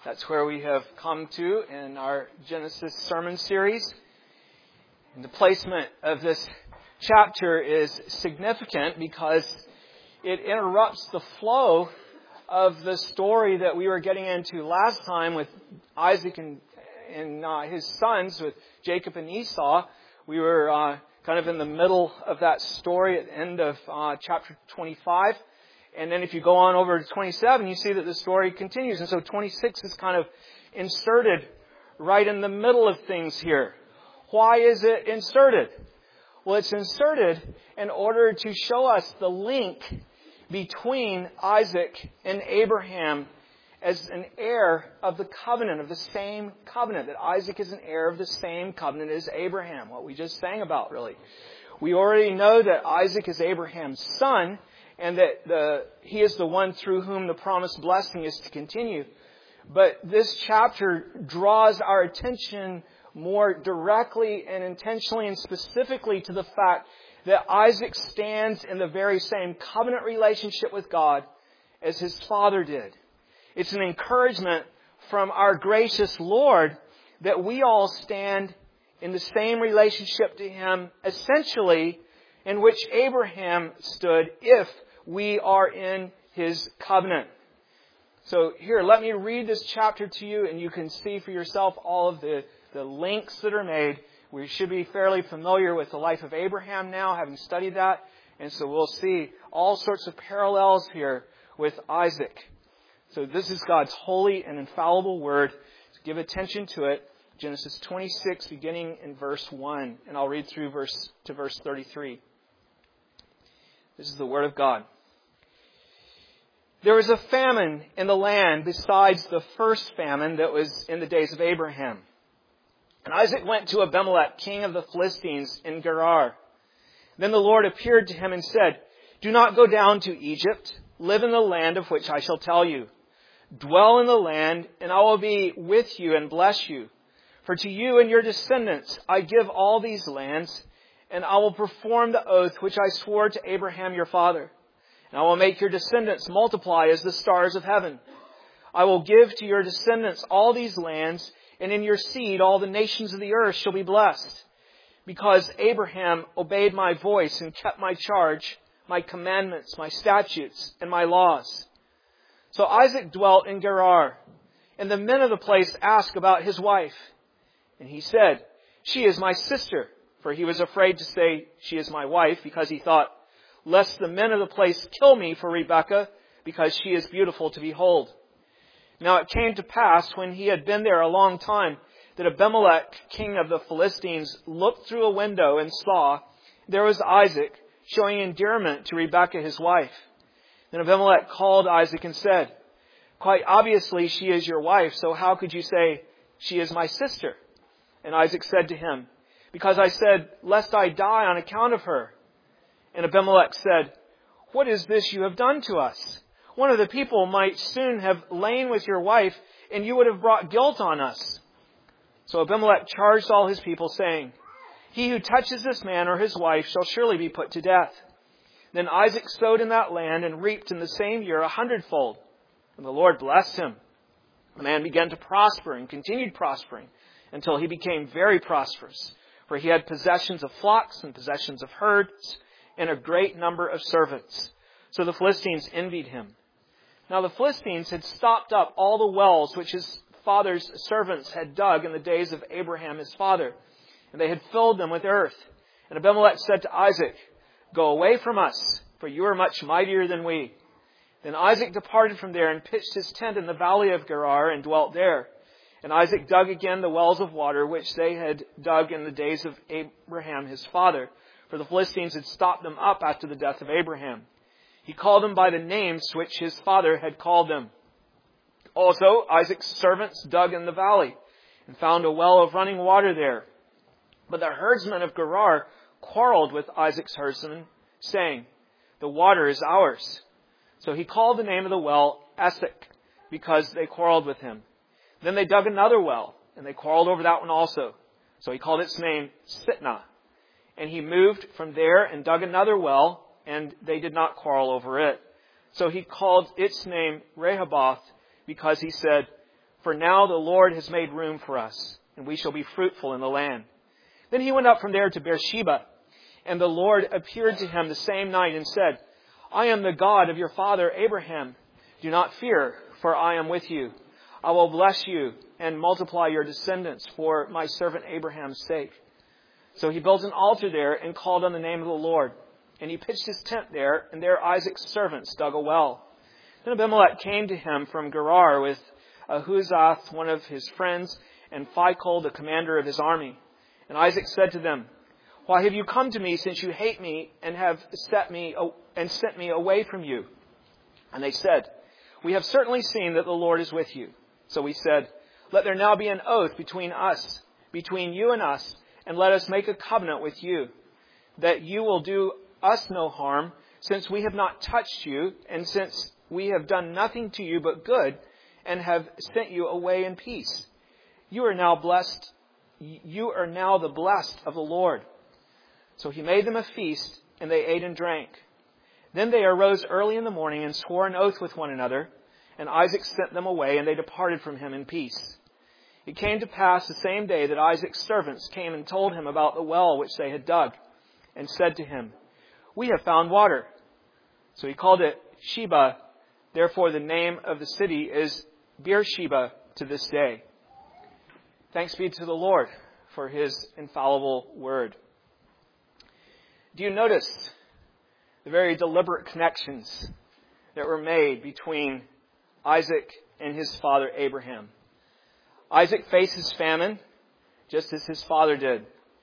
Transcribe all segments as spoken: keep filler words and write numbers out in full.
That's where we have come to in our Genesis sermon series. And the placement of this chapter is significant because it interrupts the flow of the story that we were getting into last time with Isaac and, and uh, his sons, with Jacob and Esau. We were uh, kind of in the middle of that story at the end of uh, chapter twenty-five. And then if you go on over to twenty-seven, you see that the story continues. And so twenty-six is kind of inserted right in the middle of things here. Why is it inserted? Well, it's inserted in order to show us the link between Isaac and Abraham as an heir of the covenant, of the same covenant, that Isaac is an heir of the same covenant as Abraham, what we just sang about, really. We already know that Isaac is Abraham's son, and that the, he is the one through whom the promised blessing is to continue. But this chapter draws our attention more directly and intentionally and specifically to the fact that Isaac stands in the very same covenant relationship with God as his father did. It's an encouragement from our gracious Lord that we all stand in the same relationship to Him, essentially, in which Abraham stood if we are in His covenant. So here, let me read this chapter to you, and you can see for yourself all of the, the links that are made. We should be fairly familiar with the life of Abraham now, having studied that. And so we'll see all sorts of parallels here with Isaac. So this is God's holy and infallible word. So give attention to it. Genesis twenty-six, beginning in verse one. And I'll read through verse to verse thirty-three. This is the word of God. There was a famine in the land besides the first famine that was in the days of Abraham. And Isaac went to Abimelech, king of the Philistines, in Gerar. Then the Lord appeared to him and said, "Do not go down to Egypt. Live in the land of which I shall tell you. Dwell in the land, and I will be with you and bless you. For to you and your descendants I give all these lands, and I will perform the oath which I swore to Abraham your father. And I will make your descendants multiply as the stars of heaven. I will give to your descendants all these lands, and in your seed all the nations of the earth shall be blessed. Because Abraham obeyed my voice and kept my charge, my commandments, my statutes, and my laws." So Isaac dwelt in Gerar, and the men of the place asked about his wife. And he said, "She is my sister," for he was afraid to say, "She is my wife," because he thought, "Lest the men of the place kill me for Rebekah, because she is beautiful to behold." Now it came to pass, when he had been there a long time, that Abimelech, king of the Philistines, looked through a window and saw there was Isaac, showing endearment to Rebekah his wife. Then Abimelech called Isaac and said, "Quite obviously she is your wife, so how could you say, 'She is my sister'?" And Isaac said to him, "Because I said, 'Lest I die on account of her.'" And Abimelech said, "What is this you have done to us? One of the people might soon have lain with your wife, and you would have brought guilt on us." So Abimelech charged all his people, saying, "He who touches this man or his wife shall surely be put to death." Then Isaac sowed in that land and reaped in the same year a hundredfold. And the Lord blessed him. The man began to prosper and continued prospering until he became very prosperous. For he had possessions of flocks and possessions of herds and a great number of servants. So the Philistines envied him. Now the Philistines had stopped up all the wells which his father's servants had dug in the days of Abraham his father, and they had filled them with earth. And Abimelech said to Isaac, "Go away from us, for you are much mightier than we." Then Isaac departed from there and pitched his tent in the valley of Gerar and dwelt there. And Isaac dug again the wells of water which they had dug in the days of Abraham his father, for the Philistines had stopped them up after the death of Abraham. He called them by the names which his father had called them. Also Isaac's servants dug in the valley and found a well of running water there. But the herdsmen of Gerar quarreled with Isaac's herdsmen, saying, "The water is ours." So he called the name of the well Esek, because they quarreled with him. Then they dug another well, and they quarreled over that one also. So he called its name Sitnah. And he moved from there and dug another well, and they did not quarrel over it. So he called its name Rehoboth, because he said, For now the Lord has made room for us, and we shall be fruitful in the land. Then he went up from there to Beersheba, and the Lord appeared to him the same night and said, I am the God of your father Abraham. Do not fear, for I am with you. I will bless you and multiply your descendants for my servant Abraham's sake. So he built an altar there and called on the name of the Lord. And he pitched his tent there, and there Isaac's servants dug a well. Then Abimelech came to him from Gerar with Ahuzath, one of his friends, and Phicol, the commander of his army. And Isaac said to them, Why have you come to me, since you hate me and have set me and sent me away from you? And they said, We have certainly seen that the Lord is with you. So we said, Let there now be an oath between us, between you and us, and let us make a covenant with you, that you will do us no harm, since we have not touched you, and since we have done nothing to you but good, and have sent you away in peace. You are now blessed. You are now the blessed of the Lord. So he made them a feast, and they ate and drank. Then they arose early in the morning and swore an oath with one another, and Isaac sent them away, and they departed from him in peace. It came to pass the same day that Isaac's servants came and told him about the well which they had dug, and said to him, We have found water. So he called it Sheba. Therefore the name of the city is Beersheba to this day. Thanks be to the Lord for his infallible word. Do you notice the very deliberate connections that were made between Isaac and his father Abraham? Isaac faces famine just as his father did.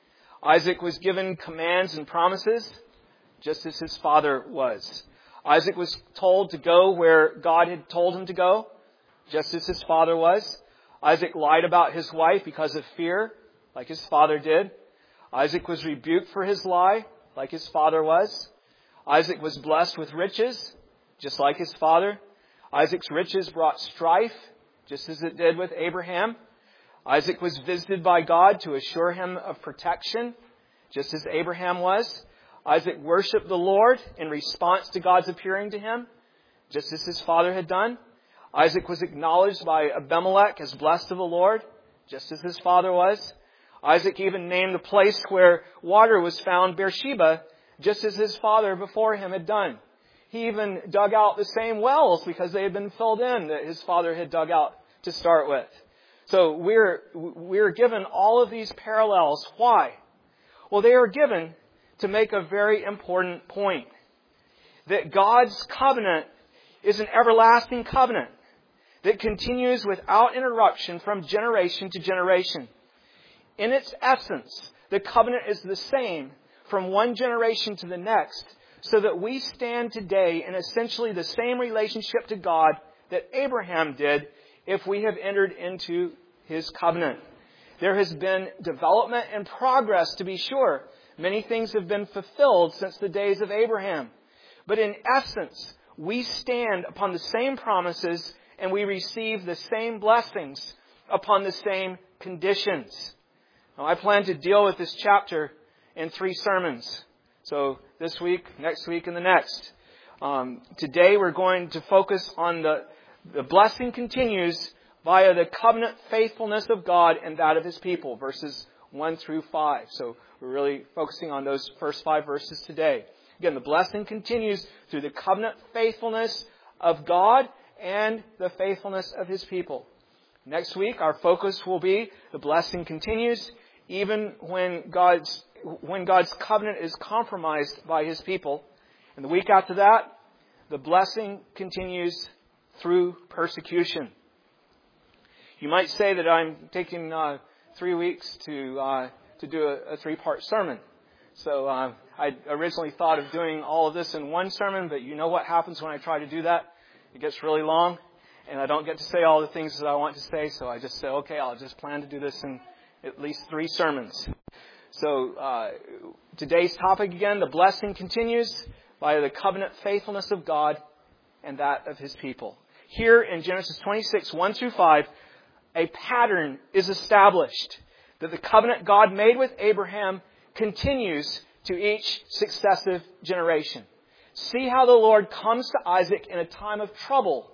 Isaac was given commands and promises just as his father was. Isaac was told to go where God had told him to go, just as his father was. Isaac lied about his wife because of fear, like his father did. Isaac was rebuked for his lie, like his father was. Isaac was blessed with riches, just like his father. Isaac's riches brought strife, just as it did with Abraham. Isaac was visited by God to assure him of protection, just as Abraham was. Isaac worshipped the Lord in response to God's appearing to him, just as his father had done. Isaac was acknowledged by Abimelech as blessed of the Lord, just as his father was. Isaac even named the place where water was found Beersheba, just as his father before him had done. He even dug out the same wells because they had been filled in that his father had dug out to start with. So we're, we're given all of these parallels. Why? Well, they are given to make a very important point. That God's covenant is an everlasting covenant that continues without interruption from generation to generation. In its essence, the covenant is the same from one generation to the next, so that we stand today in essentially the same relationship to God that Abraham did if we have entered into his covenant. There has been development and progress, to be sure. Many things have been fulfilled since the days of Abraham. But in essence, we stand upon the same promises and we receive the same blessings upon the same conditions. Now, I plan to deal with this chapter in three sermons. So this week, next week, and the next. Um, today we're going to focus on the, the blessing continues via the covenant faithfulness of God and that of his people, verses one through five. So we're really focusing on those first five verses today. Again, the blessing continues through the covenant faithfulness of God and the faithfulness of his people. Next week, our focus will be the blessing continues even when God's when God's covenant is compromised by his people. And the week after that, the blessing continues through persecution. You might say that I'm taking uh, three weeks to uh, to do a, a three-part sermon. So uh, I originally thought of doing all of this in one sermon, but you know what happens when I try to do that? It gets really long, and I don't get to say all the things that I want to say. So I just say, okay, I'll just plan to do this in at least three sermons. So uh, today's topic again, the blessing continues by the covenant faithfulness of God and that of his people. Here in Genesis twenty-six, one through five, a pattern is established that the covenant God made with Abraham continues to each successive generation. See how the Lord comes to Isaac in a time of trouble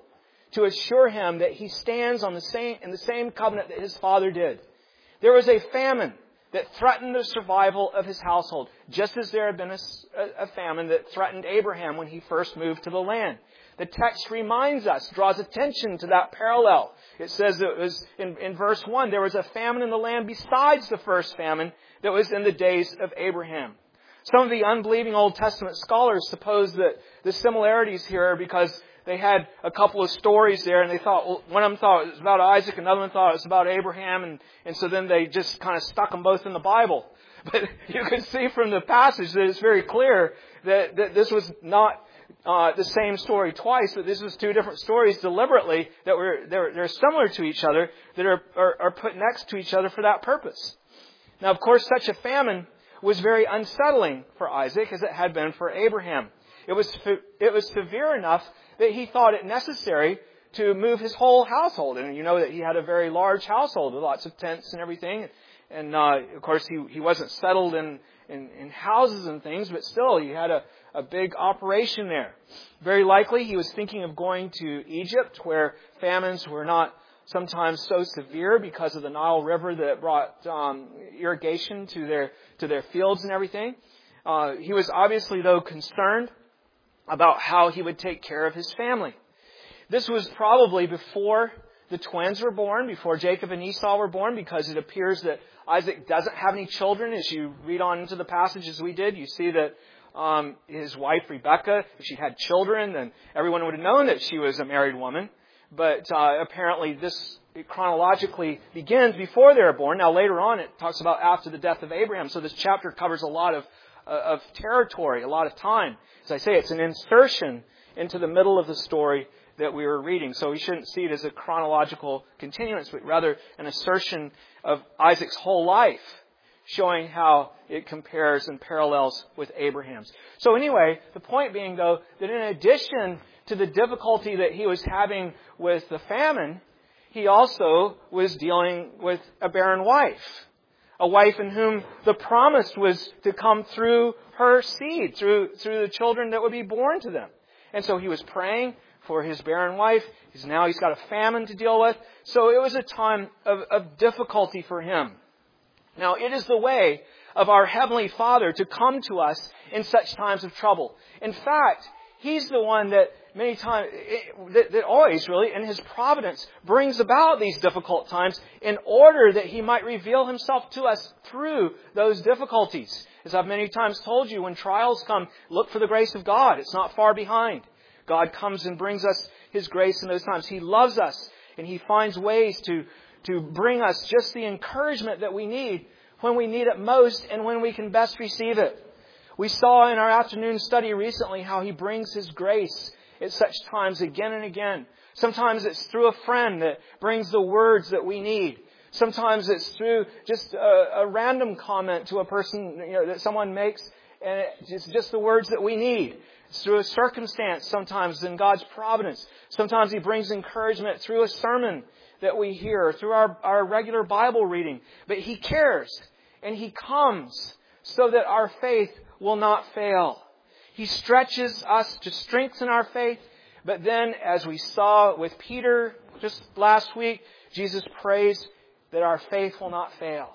to assure him that he stands on the same, in the same covenant that his father did. There was a famine that threatened the survival of his household, just as there had been a, a famine that threatened Abraham when he first moved to the land. The text reminds us, draws attention to that parallel. It says it was in, in verse one, there was a famine in the land besides the first famine that was in the days of Abraham. Some of the unbelieving Old Testament scholars suppose that the similarities here are because they had a couple of stories there, and they thought, well, one of them thought it was about Isaac, another one thought it was about Abraham, and, and so then they just kind of stuck them both in the Bible. But you can see from the passage that it's very clear that, that this was not uh, the same story twice, but this was two different stories deliberately that were they're, they're similar to each other, that are, are, are put next to each other for that purpose. Now, of course, such a famine was very unsettling for Isaac as it had been for Abraham. It was it was severe enough that he thought it necessary to move his whole household. And you know that he had a very large household with lots of tents and everything. And uh, of course, he, he wasn't settled in, in, in houses and things, but still he had a, a big operation there. Very likely he was thinking of going to Egypt, where famines were not sometimes so severe because of the Nile River that brought um, irrigation to their to their fields and everything. Uh, he was obviously, though, concerned about how he would take care of his family. This was probably before the twins were born, before Jacob and Esau were born, because it appears that Isaac doesn't have any children. As you read on into the passage as we did, you see that um, his wife Rebekah, if she had children, then everyone would have known that she was a married woman. But uh, apparently this chronologically begins before they were born. Now later on it talks about after the death of Abraham. So this chapter covers a lot of uh, of territory, a lot of time. As I say, it's an insertion into the middle of the story that we were reading. So we shouldn't see it as a chronological continuance, but rather an assertion of Isaac's whole life, showing how it compares and parallels with Abraham's. So anyway, the point being, though, that in addition to the difficulty that he was having with the famine, he also was dealing with a barren wife. A wife in whom the promise was to come through her seed, through, through the children that would be born to them. And so he was praying for his barren wife. He's now he's got a famine to deal with. So it was a time of, of difficulty for him. Now, it is the way of our Heavenly Father to come to us in such times of trouble. In fact, He's the one that many times, that, that always really, in His providence, brings about these difficult times in order that He might reveal Himself to us through those difficulties. As I've many times told you, when trials come, look for the grace of God. It's not far behind. God comes and brings us His grace in those times. He loves us, and He finds ways to, to bring us just the encouragement that we need when we need it most and when we can best receive it. We saw in our afternoon study recently how He brings His grace at such times again and again. Sometimes it's through a friend that brings the words that we need. Sometimes it's through just a, a random comment to a person, you know, that someone makes, and it's just the words that we need. It's through a circumstance sometimes in God's providence. Sometimes He brings encouragement through a sermon that we hear, through our, our regular Bible reading. But He cares, and He comes so that our faith will not fail. He stretches us to strengthen our faith. But then, as we saw with Peter just last week, Jesus prays that our faith will not fail.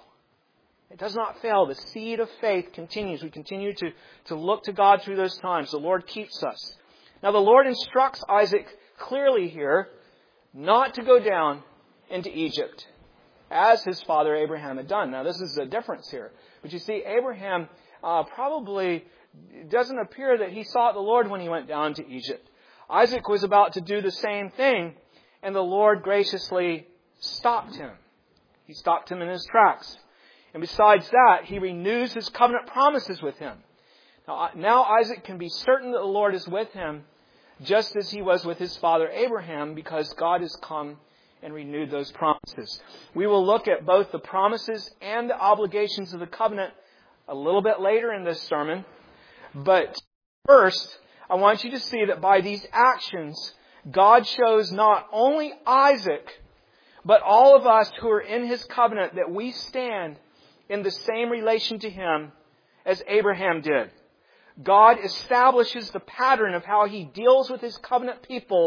It does not fail. The seed of faith continues. We continue to, to look to God through those times. The Lord keeps us. Now, the Lord instructs Isaac clearly here not to go down into Egypt, as his father Abraham had done. Now, this is the difference here. But you see, Abraham uh, probably doesn't appear that he sought the Lord when he went down to Egypt. Isaac was about to do the same thing, and the Lord graciously stopped him. He stopped him in his tracks. And besides that, He renews His covenant promises with him. Now, now Isaac can be certain that the Lord is with him, just as he was with his father Abraham, because God has come and renewed those promises. We will look at both the promises and the obligations of the covenant a little bit later in this sermon. But first, I want you to see that by these actions, God shows not only Isaac, but all of us who are in His covenant, that we stand in the same relation to Him as Abraham did. God establishes the pattern of how He deals with His covenant people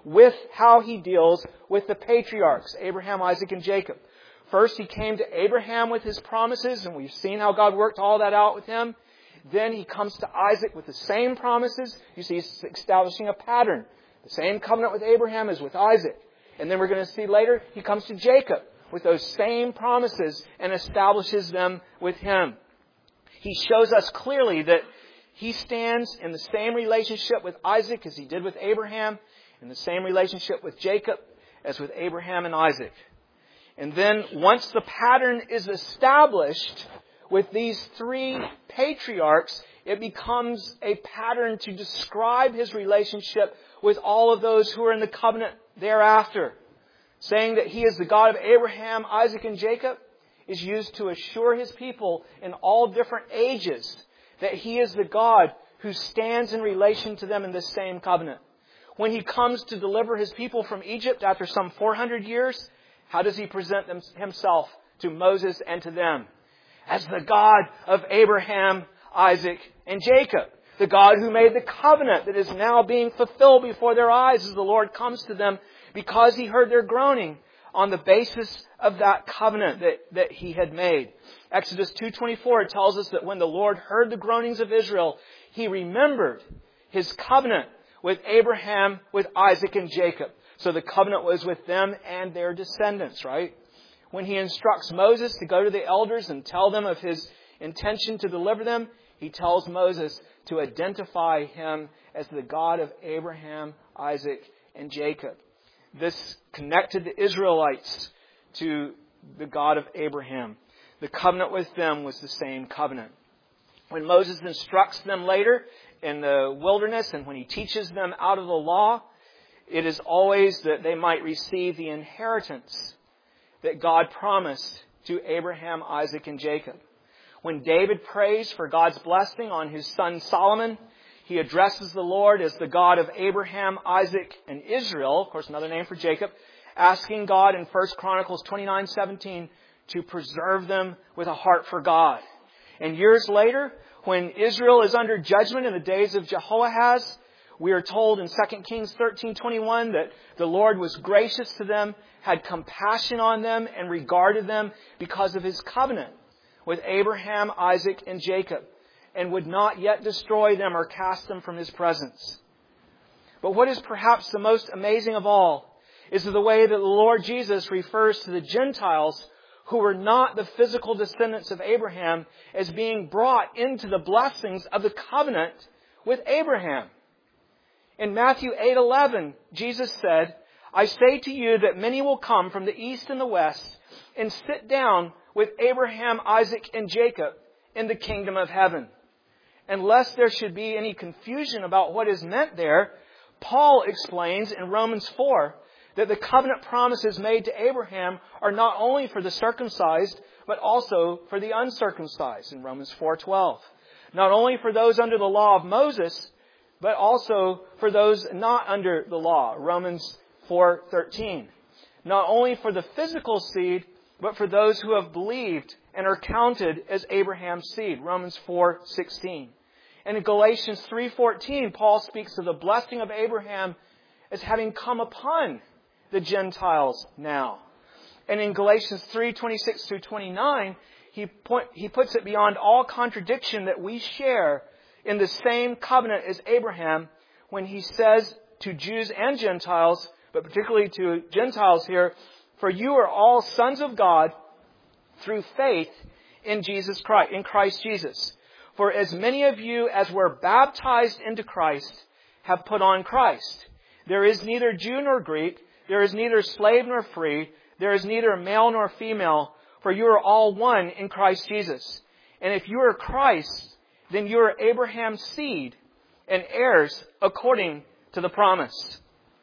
with how he deals with the patriarchs, Abraham, Isaac, and Jacob. First, he came to Abraham with his promises, and we've seen how God worked all that out with him. Then he comes to Isaac with the same promises. You see, he's establishing a pattern. The same covenant with Abraham is with Isaac. And then we're going to see later, he comes to Jacob with those same promises and establishes them with him. He shows us clearly that he stands in the same relationship with Isaac as he did with Abraham, in the same relationship with Jacob as with Abraham and Isaac. And then once the pattern is established with these three patriarchs, it becomes a pattern to describe his relationship with all of those who are in the covenant thereafter. Saying that he is the God of Abraham, Isaac, and Jacob is used to assure his people in all different ages that he is the God who stands in relation to them in this same covenant. When he comes to deliver his people from Egypt after some four hundred years, how does he present them, himself to Moses and to them? As the God of Abraham, Isaac, and Jacob. The God who made the covenant that is now being fulfilled before their eyes as the Lord comes to them because he heard their groaning on the basis of that covenant that, that he had made. Exodus two twenty-four tells us that when the Lord heard the groanings of Israel, he remembered his covenant with Abraham, with Isaac, and Jacob. So the covenant was with them and their descendants, right? When he instructs Moses to go to the elders and tell them of his intention to deliver them, he tells Moses to identify him as the God of Abraham, Isaac, and Jacob. This connected the Israelites to the God of Abraham. The covenant with them was the same covenant. When Moses instructs them later in the wilderness and when he teaches them out of the law, it is always that they might receive the inheritance that God promised to Abraham, Isaac, and Jacob. When David prays for God's blessing on his son Solomon, he addresses the Lord as the God of Abraham, Isaac, and Israel, of course another name for Jacob, asking God in First Chronicles twenty-nine seventeen to preserve them with a heart for God. And years later, when Israel is under judgment in the days of Jehoahaz, we are told in Second Kings thirteen twenty-one that the Lord was gracious to them, had compassion on them, and regarded them because of his covenant with Abraham, Isaac, and Jacob, and would not yet destroy them or cast them from his presence. But what is perhaps the most amazing of all is the way that the Lord Jesus refers to the Gentiles who were not the physical descendants of Abraham as being brought into the blessings of the covenant with Abraham. In Matthew eight eleven, Jesus said, I say to you that many will come from the east and the west and sit down with Abraham, Isaac, and Jacob in the kingdom of heaven. And lest there should be any confusion about what is meant there, Paul explains in Romans four that the covenant promises made to Abraham are not only for the circumcised, but also for the uncircumcised in Romans four twelve. Not only for those under the law of Moses, but also for those not under the law, Romans four thirteen. Not only for the physical seed, but for those who have believed and are counted as Abraham's seed, Romans four sixteen. And in Galatians three fourteen, Paul speaks of the blessing of Abraham as having come upon the Gentiles now. And in Galatians three twenty-six through twenty-nine, he, point, he puts it beyond all contradiction that we share in the same covenant as Abraham when he says to Jews and Gentiles, but particularly to Gentiles here, for you are all sons of God through faith in Jesus Christ, in Christ Jesus. For as many of you as were baptized into Christ have put on Christ. There is neither Jew nor Greek, there is neither slave nor free, there is neither male nor female, for you are all one in Christ Jesus. And if you are Christ, then you are Abraham's seed and heirs according to the promise.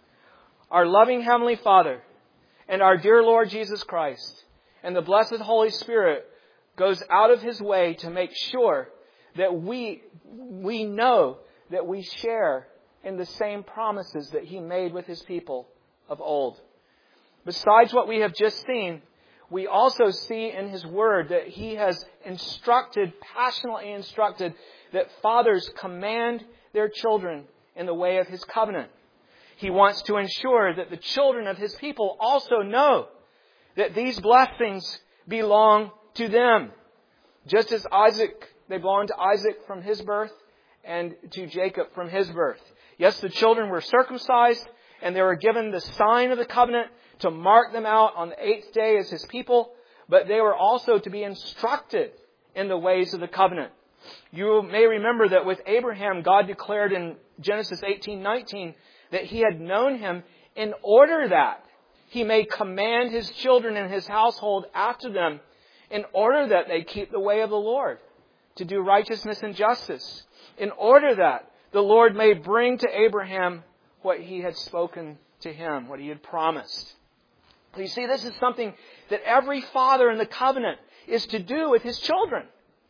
Our loving Heavenly Father and our dear Lord Jesus Christ and the blessed Holy Spirit goes out of His way to make sure that we, we know that we share in the same promises that He made with His people of old. Besides what we have just seen, we also see in His Word that He has instructed, passionately instructed, that fathers command their children in the way of His covenant. He wants to ensure that the children of His people also know that these blessings belong to them. Just as Isaac, they belong to Isaac from his birth and to Jacob from his birth. Yes, the children were circumcised and they were given the sign of the covenant to mark them out on the eighth day as His people, but they were also to be instructed in the ways of the covenant. You may remember that with Abraham, God declared in Genesis eighteen nineteen that He had known him in order that He may command His children and His household after them, in order that they keep the way of the Lord, to do righteousness and justice, in order that the Lord may bring to Abraham what He had spoken to him, what He had promised. You see, this is something that every father in the covenant is to do with his children.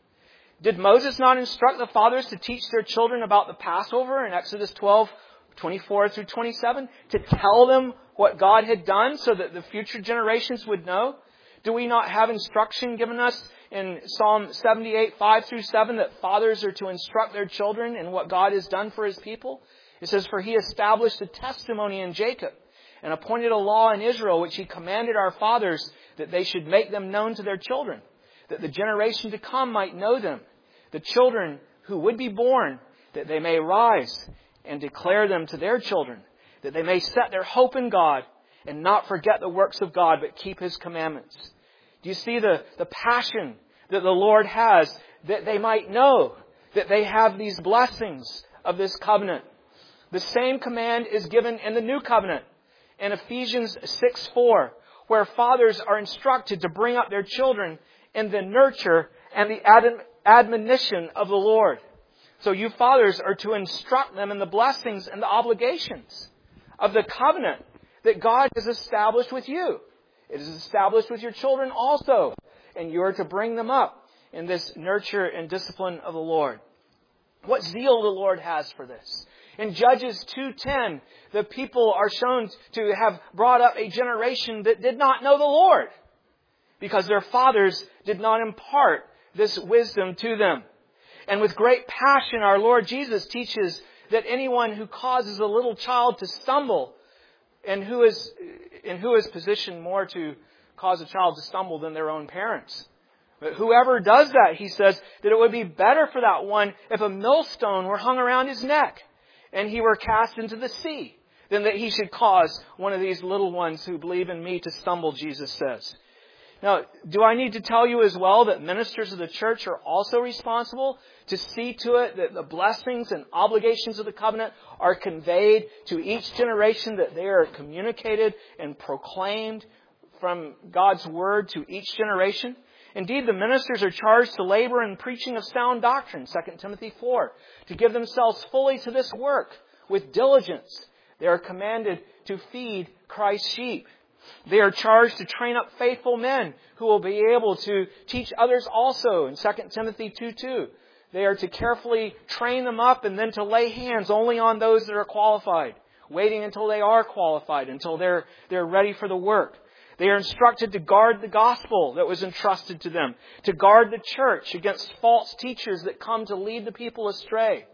Did Moses not instruct the fathers to teach their children about the Passover in Exodus twelve, twenty-four through twenty-seven? To tell them what God had done so that the future generations would know? Do we not have instruction given us in Psalm seventy-eight, five through seven, that fathers are to instruct their children in what God has done for His people? It says, "For He established a testimony in Jacob and appointed a law in Israel, which He commanded our fathers that they should make them known to their children, that the generation to come might know them, the children who would be born, that they may rise and declare them to their children, that they may set their hope in God and not forget the works of God, but keep His commandments." Do you see the, the passion that the Lord has, that they might know that they have these blessings of this covenant? The same command is given in the new covenant in Ephesians six four, where fathers are instructed to bring up their children in the nurture and the ad- admonition of the Lord. So you fathers are to instruct them in the blessings and the obligations of the covenant that God has established with you. It is established with your children also. And you are to bring them up in this nurture and discipline of the Lord. What zeal the Lord has for this. In Judges two ten, the people are shown to have brought up a generation that did not know the Lord, because their fathers did not impart this wisdom to them. And with great passion, our Lord Jesus teaches that anyone who causes a little child to stumble, and who is in who is positioned more to cause a child to stumble than their own parents. But whoever does that, He says, that it would be better for that one if a millstone were hung around his neck and he were cast into the sea, than that he should cause one of these little ones who believe in me to stumble, Jesus says. Now, do I need to tell you as well that ministers of the church are also responsible to see to it that the blessings and obligations of the covenant are conveyed to each generation, that they are communicated and proclaimed from God's Word to each generation? Indeed, the ministers are charged to labor in preaching of sound doctrine, Second Timothy four, to give themselves fully to this work with diligence. They are commanded to feed Christ's sheep. They are charged to train up faithful men who will be able to teach others also in Second Timothy two two. They are to carefully train them up and then to lay hands only on those that are qualified, waiting until they are qualified, until they're, they're ready for the work. They are instructed to guard the gospel that was entrusted to them, to guard the church against false teachers that come to lead the people astray.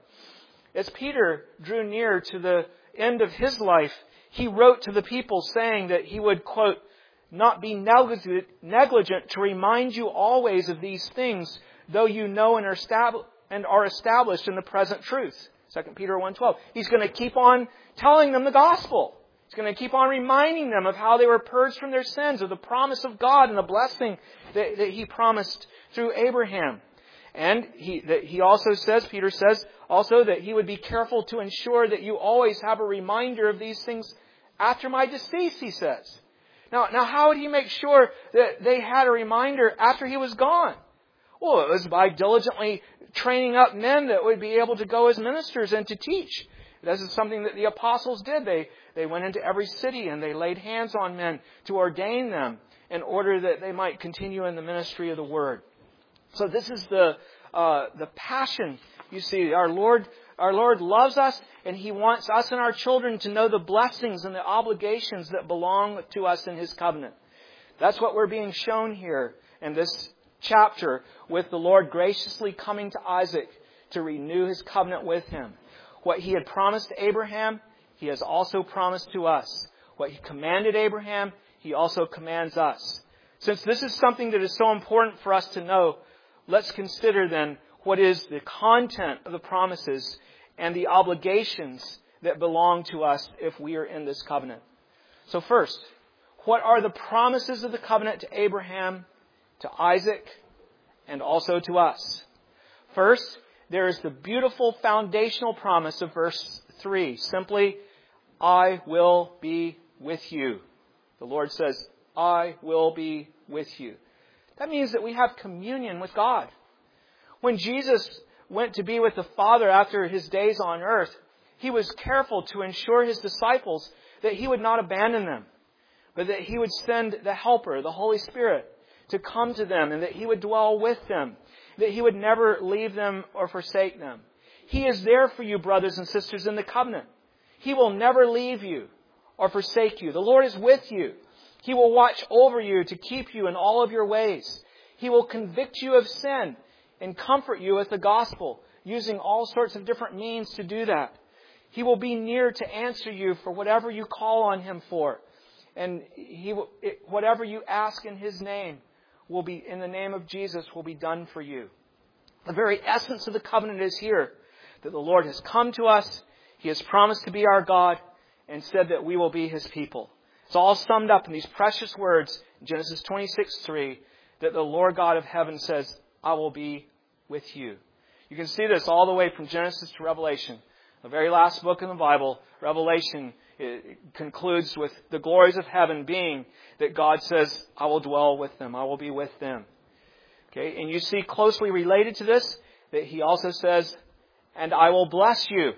As Peter drew near to the end of his life, he wrote to the people saying that he would, quote, not be negligent, negligent to remind you always of these things, though you know and are, stab- and are established in the present truth. Second Peter one twelve. He's going to keep on telling them the gospel. He's going to keep on reminding them of how they were purged from their sins, of the promise of God and the blessing that, that He promised through Abraham. And he, that he also says, Peter says also, that he would be careful to ensure that you always have a reminder of these things after my decease, he says. Now, now how would he make sure that they had a reminder after he was gone? Well, it was by diligently training up men that would be able to go as ministers and to teach. This is something that the apostles did. They, they went into every city and they laid hands on men to ordain them in order that they might continue in the ministry of the Word. So this is the uh, the passion. You see, our Lord, our Lord loves us, and He wants us and our children to know the blessings and the obligations that belong to us in His covenant. That's what we're being shown here in this chapter, with the Lord graciously coming to Isaac to renew His covenant with him. What He had promised to Abraham, He has also promised to us. What He commanded Abraham, He also commands us. Since this is something that is so important for us to know, let's consider then what is the content of the promises and the obligations that belong to us if we are in this covenant. So first, what are the promises of the covenant to Abraham, to Isaac, and also to us? First, there is the beautiful foundational promise of verse three. Simply, I will be with you. The Lord says, I will be with you. That means that we have communion with God. When Jesus went to be with the Father after His days on earth, He was careful to ensure His disciples that He would not abandon them, but that He would send the Helper, the Holy Spirit, to come to them, and that He would dwell with them, that He would never leave them or forsake them. He is there for you, brothers and sisters, in the covenant. He will never leave you or forsake you. The Lord is with you. He will watch over you to keep you in all of your ways. He will convict you of sin and comfort you with the gospel, using all sorts of different means to do that. He will be near to answer you for whatever you call on Him for. And He will, it, whatever you ask in His name will be, in the name of Jesus, will be done for you. The very essence of the covenant is here, that the Lord has come to us. He has promised to be our God and said that we will be His people. It's all summed up in these precious words in Genesis twenty-six three, that the Lord God of heaven says, I will be with you. You can see this all the way from Genesis to Revelation. The very last book in the Bible, Revelation, it concludes with the glories of heaven being that God says, I will dwell with them. I will be with them. Okay, and you see closely related to this that He also says, and I will bless you.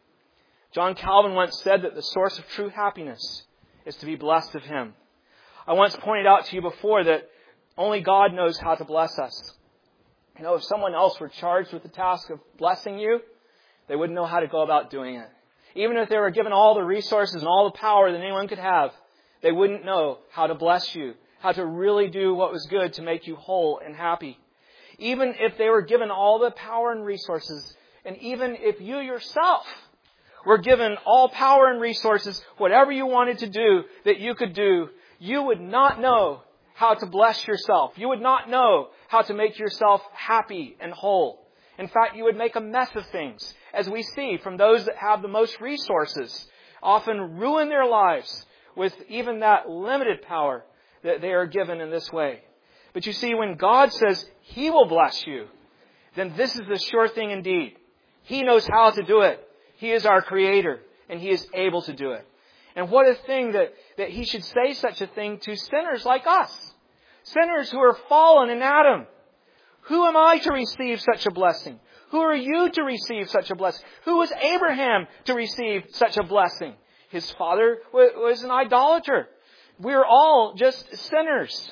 John Calvin once said that the source of true happiness is to be blessed of Him. I once pointed out to you before that only God knows how to bless us. You know, if someone else were charged with the task of blessing you, they wouldn't know how to go about doing it. Even if they were given all the resources and all the power that anyone could have, they wouldn't know how to bless you, how to really do what was good to make you whole and happy. Even if they were given all the power and resources, and even if you yourself were given all power and resources, whatever you wanted to do that you could do, you would not know how to bless yourself. You would not know how to make yourself happy and whole. In fact, you would make a mess of things, as we see from those that have the most resources, often ruin their lives with even that limited power that they are given in this way. But you see, when God says He will bless you, then this is the sure thing indeed. He knows how to do it. He is our Creator, and He is able to do it. And what a thing that, that He should say such a thing to sinners like us. Sinners who are fallen in Adam. Who am I to receive such a blessing? Who are you to receive such a blessing? Who was Abraham to receive such a blessing? His father was an idolater. We're all just sinners.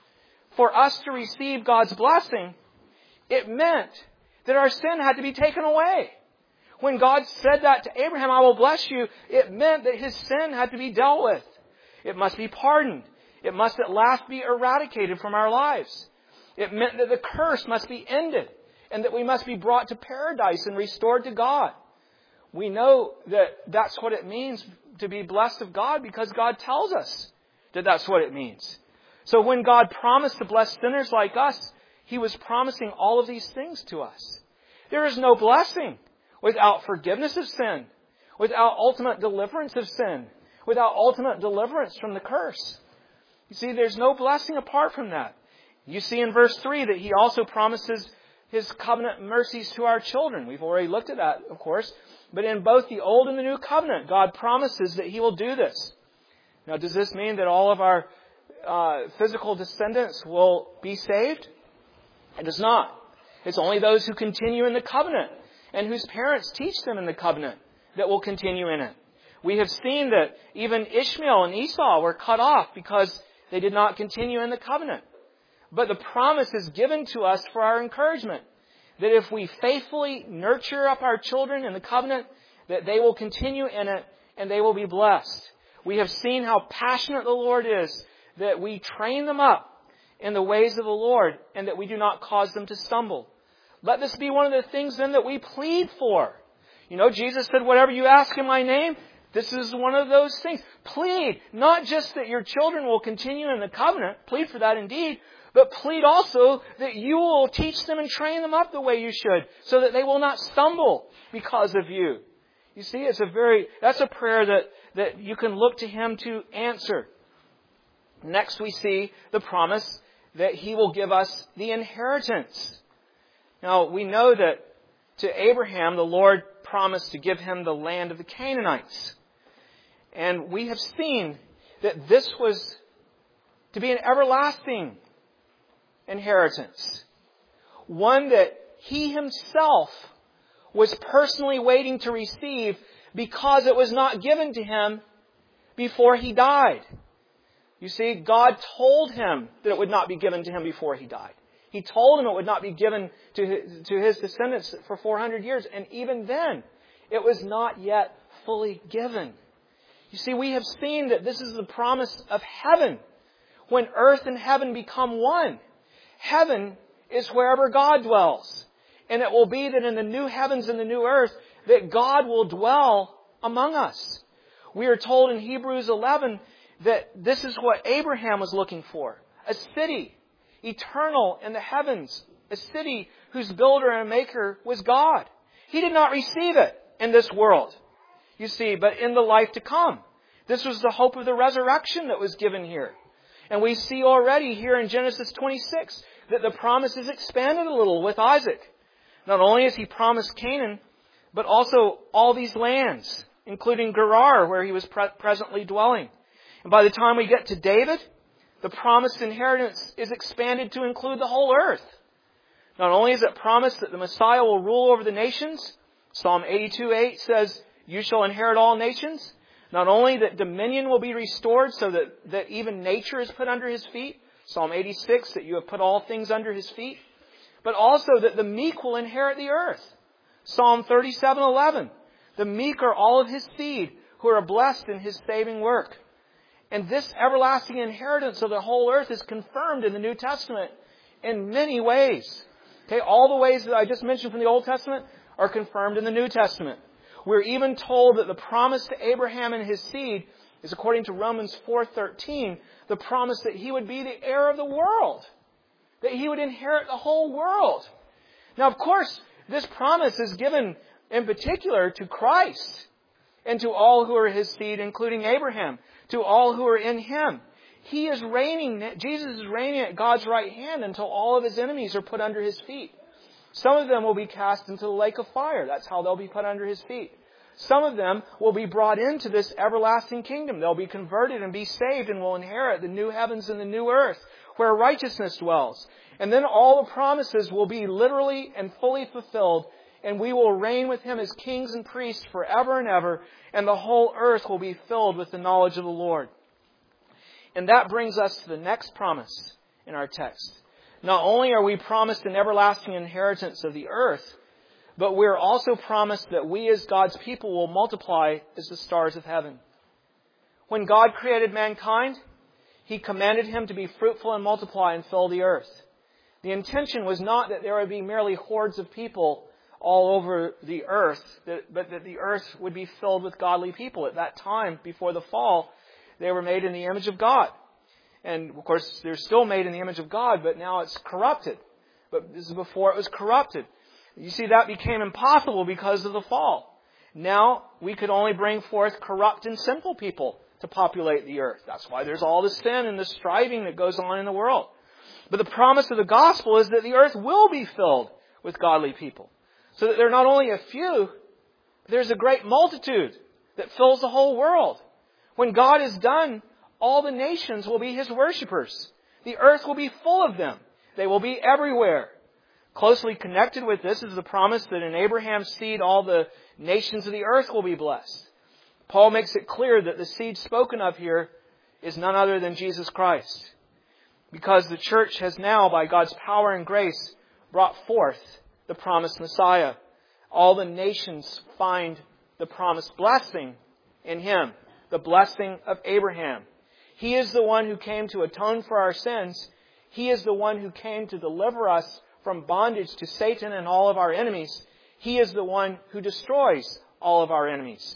For us to receive God's blessing, it meant that our sin had to be taken away. When God said that to Abraham, I will bless you, it meant that his sin had to be dealt with. It must be pardoned. It must at last be eradicated from our lives. It meant that the curse must be ended and that we must be brought to paradise and restored to God. We know that that's what it means to be blessed of God because God tells us that that's what it means. So when God promised to bless sinners like us, He was promising all of these things to us. There is no blessing without forgiveness of sin, without ultimate deliverance of sin, without ultimate deliverance from the curse. You see, there's no blessing apart from that. You see in verse three that He also promises His covenant mercies to our children. We've already looked at that, of course. But in both the Old and the New Covenant, God promises that He will do this. Now, does this mean that all of our uh, physical descendants will be saved? It does not. It's only those who continue in the covenant and whose parents teach them in the covenant that will continue in it. We have seen that even Ishmael and Esau were cut off because they did not continue in the covenant. But the promise is given to us for our encouragement, that if we faithfully nurture up our children in the covenant, that they will continue in it and they will be blessed. We have seen how passionate the Lord is, that we train them up in the ways of the Lord and that we do not cause them to stumble. Let this be one of the things then that we plead for. You know, Jesus said, whatever you ask in my name, This is one of those things. Plead, not just that your children will continue in the covenant, plead for that indeed, but plead also that you will teach them and train them up the way you should, so that they will not stumble because of you. You see, it's a very, that's a prayer that, that you can look to Him to answer. Next we see the promise that He will give us the inheritance. Now, we know that to Abraham, the Lord promised to give him the land of the Canaanites. And we have seen that this was to be an everlasting inheritance. One that he himself was personally waiting to receive because it was not given to him before he died. You see, God told him that it would not be given to him before he died. He told him it would not be given to his, to his descendants for four hundred years. And even then, it was not yet fully given. You see, we have seen that this is the promise of heaven. When earth and heaven become one. Heaven is wherever God dwells. And it will be that in the new heavens and the new earth, that God will dwell among us. We are told in Hebrews eleven that this is what Abraham was looking for. A city, eternal in the heavens. A city whose builder and maker was God. He did not receive it in this world, you see, but in the life to come. This was the hope of the resurrection that was given here. And we see already here in Genesis twenty-six that the promise is expanded a little with Isaac. Not only has he promised Canaan, but also all these lands, including Gerar, where he was pre- presently dwelling. And by the time we get to David, the promised inheritance is expanded to include the whole earth. Not only is it promised that the Messiah will rule over the nations, Psalm eighty-two eight says, "You shall inherit all nations." Not only that dominion will be restored so that, that even nature is put under His feet, Psalm eighty-six, that you have put all things under His feet, but also that the meek will inherit the earth. Psalm thirty-seven eleven, the meek are all of His seed who are blessed in His saving work. And this everlasting inheritance of the whole earth is confirmed in the New Testament in many ways. Okay, all the ways that I just mentioned from the Old Testament are confirmed in the New Testament. We're even told that the promise to Abraham and his seed is, according to Romans four thirteen, the promise that he would be the heir of the world. That he would inherit the whole world. Now, of course, this promise is given in particular to Christ and to all who are His seed, including Abraham, to all who are in Him. He is reigning, Jesus is reigning at God's right hand until all of His enemies are put under His feet. Some of them will be cast into the lake of fire. That's how they'll be put under His feet. Some of them will be brought into this everlasting kingdom. They'll be converted and be saved and will inherit the new heavens and the new earth where righteousness dwells. And then all the promises will be literally and fully fulfilled, and we will reign with Him as kings and priests forever and ever, and the whole earth will be filled with the knowledge of the Lord. And that brings us to the next promise in our text. Not only are we promised an everlasting inheritance of the earth, but we're also promised that we as God's people will multiply as the stars of heaven. When God created mankind, He commanded him to be fruitful and multiply and fill the earth. The intention was not that there would be merely hordes of people all over the earth, but that the earth would be filled with godly people. At that time, before the fall, they were made in the image of God. And, of course, they're still made in the image of God, but now it's corrupted. But this is before it was corrupted. You see, that became impossible because of the fall. Now, we could only bring forth corrupt and sinful people to populate the earth. That's why there's all the sin and the striving that goes on in the world. But the promise of the gospel is that the earth will be filled with godly people. So that there are not only a few, but there's a great multitude that fills the whole world. When God is done, all the nations will be His worshipers. The earth will be full of them. They will be everywhere. Closely connected with this is the promise that in Abraham's seed all the nations of the earth will be blessed. Paul makes it clear that the seed spoken of here is none other than Jesus Christ. Because the church has now, by God's power and grace, brought forth the promised Messiah. All the nations find the promised blessing in Him, the blessing of Abraham. He is the one who came to atone for our sins. He is the one who came to deliver us from bondage to Satan and all of our enemies. He is the one who destroys all of our enemies.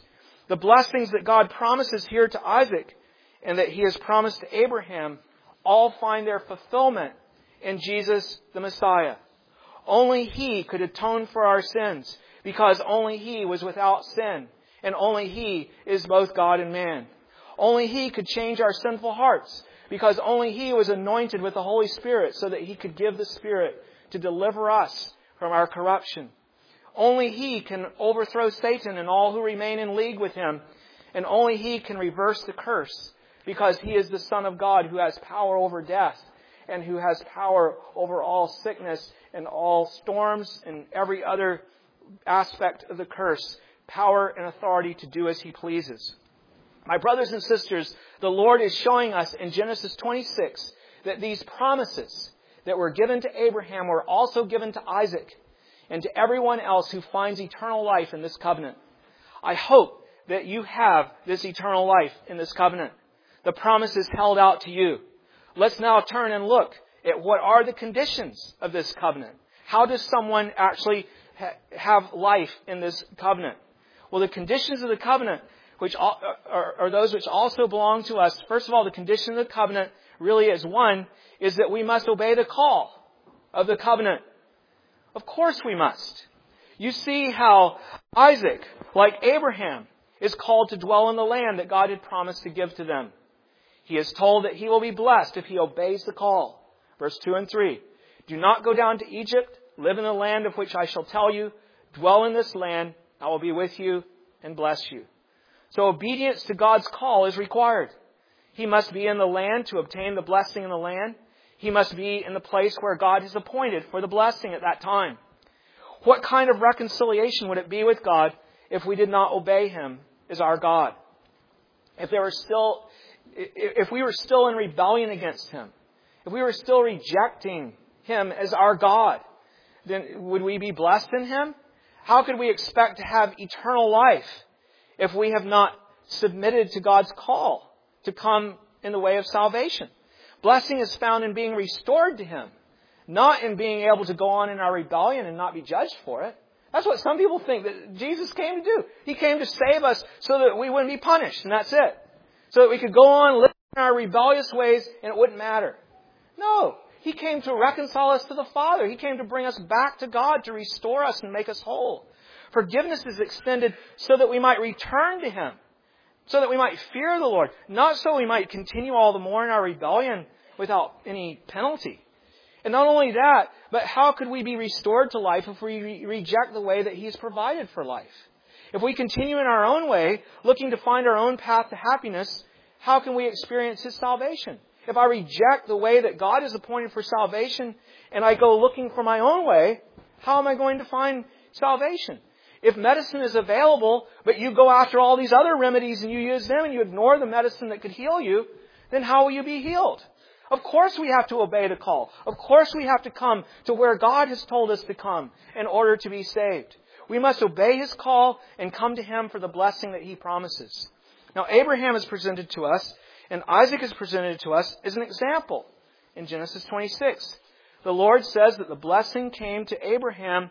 The blessings that God promises here to Isaac and that He has promised to Abraham all find their fulfillment in Jesus the Messiah. Only He could atone for our sins because only He was without sin and only He is both God and man. Only He could change our sinful hearts because only He was anointed with the Holy Spirit so that He could give the Spirit to deliver us from our corruption. Only He can overthrow Satan and all who remain in league with him. And only He can reverse the curse because He is the Son of God who has power over death and who has power over all sickness and all storms and every other aspect of the curse. Power and authority to do as He pleases. My brothers and sisters, the Lord is showing us in Genesis twenty-six that these promises that were given to Abraham were also given to Isaac and to everyone else who finds eternal life in this covenant. I hope that you have this eternal life in this covenant. The promise is held out to you. Let's now turn and look at what are the conditions of this covenant. How does someone actually ha- have life in this covenant? Well, the conditions of the covenant, which are, are, are those which also belong to us. First of all, the condition of the covenant really is one, is that we must obey the call of the covenant. Of course we must. You see how Isaac, like Abraham, is called to dwell in the land that God had promised to give to them. He is told that he will be blessed if he obeys the call. Verse two and three. Do not go down to Egypt. Live in the land of which I shall tell you. Dwell in this land. I will be with you and bless you. So obedience to God's call is required. He must be in the land to obtain the blessing in the land. He must be in the place where God has appointed for the blessing at that time. What kind of reconciliation would it be with God if we did not obey Him as our God? If there were still, if we were still in rebellion against Him, if we were still rejecting Him as our God, then would we be blessed in Him? How could we expect to have eternal life if we have not submitted to God's call to come in the way of salvation? Blessing is found in being restored to Him, not in being able to go on in our rebellion and not be judged for it. That's what some people think that Jesus came to do. He came to save us so that we wouldn't be punished, and that's it. So that we could go on living in our rebellious ways and it wouldn't matter. No. He came to reconcile us to the Father. He came to bring us back to God, to restore us and make us whole. Forgiveness is extended so that we might return to Him, so that we might fear the Lord, not so we might continue all the more in our rebellion without any penalty. And not only that, but how could we be restored to life if we re- reject the way that He's provided for life? If we continue in our own way, looking to find our own path to happiness, how can we experience His salvation? If I reject the way that God has appointed for salvation and I go looking for my own way, how am I going to find salvation? If medicine is available, but you go after all these other remedies and you use them and you ignore the medicine that could heal you, then how will you be healed? Of course we have to obey the call. Of course we have to come to where God has told us to come in order to be saved. We must obey His call and come to Him for the blessing that He promises. Now Abraham is presented to us and Isaac is presented to us as an example in Genesis twenty-six. The Lord says that the blessing came to Abraham.